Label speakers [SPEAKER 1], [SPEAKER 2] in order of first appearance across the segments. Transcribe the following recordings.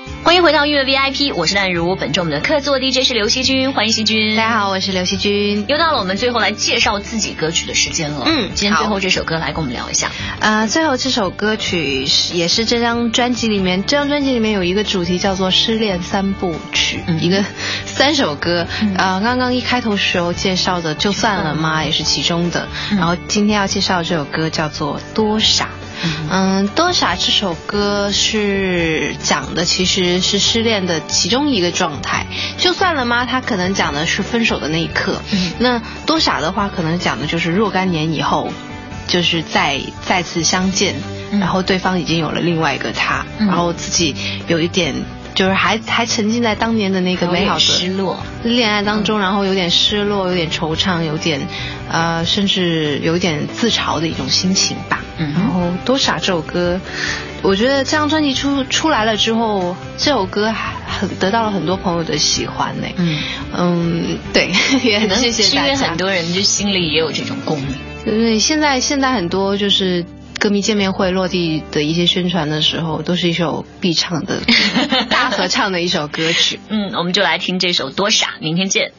[SPEAKER 1] 欢迎回到音乐 VIP， 我是淡如。本周我们的客座 DJ 是刘惜君，欢迎惜君。
[SPEAKER 2] 大家好，我是刘惜君。
[SPEAKER 1] 又到了我们最后来介绍自己歌曲的时间了。今天最后这首歌来跟我们聊一下。
[SPEAKER 2] 最后这首歌曲也是这张专辑里面有一个主题叫做失恋三部曲，一个3首歌。刚刚一开头时候介绍的就算了吗也是其中的。然后今天要介绍的这首歌叫做多傻。多傻这首歌是讲的其实是失恋的其中一个状态，就算了吗它可能讲的是分手的那一刻，那多傻的话可能讲的就是若干年以后，就是再次相见，然后对方已经有了另外一个他，然后自己有一点就是还沉浸在当年的那个美好的
[SPEAKER 1] 失落
[SPEAKER 2] 恋爱当中，然后有点失落，有点惆怅，有点甚至有点自嘲的一种心情吧。然后多傻这首歌，我觉得这张专辑出来了之后，这首歌得到了很多朋友的喜欢呢。对，也很谢谢大家。
[SPEAKER 1] 因为很多人就心里也有这种共鸣。
[SPEAKER 2] 对，现在很多就是歌迷见面会落地的一些宣传的时候，都是一首必唱的大合唱的一首歌曲。
[SPEAKER 1] 我们就来听这首多傻，明天见。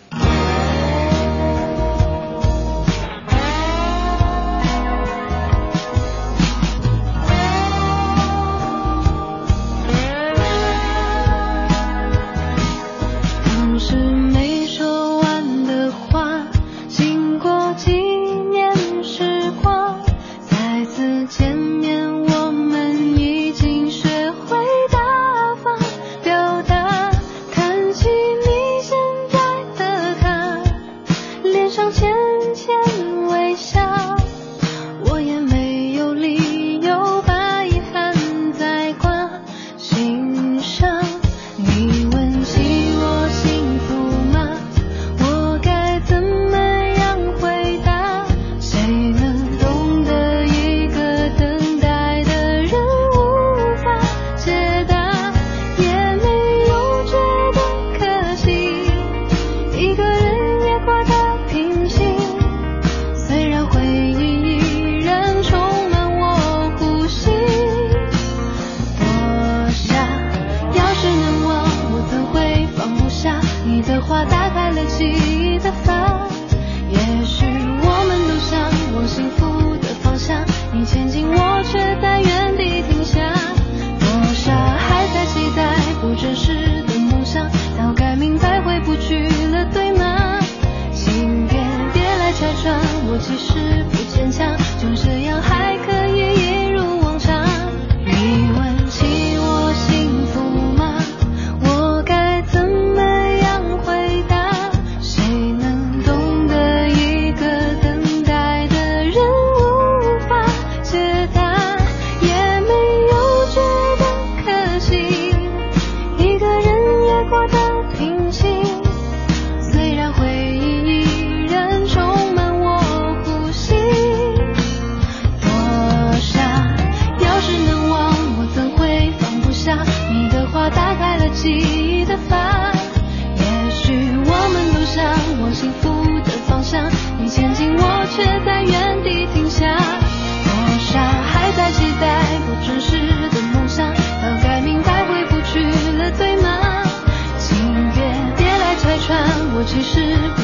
[SPEAKER 3] 其实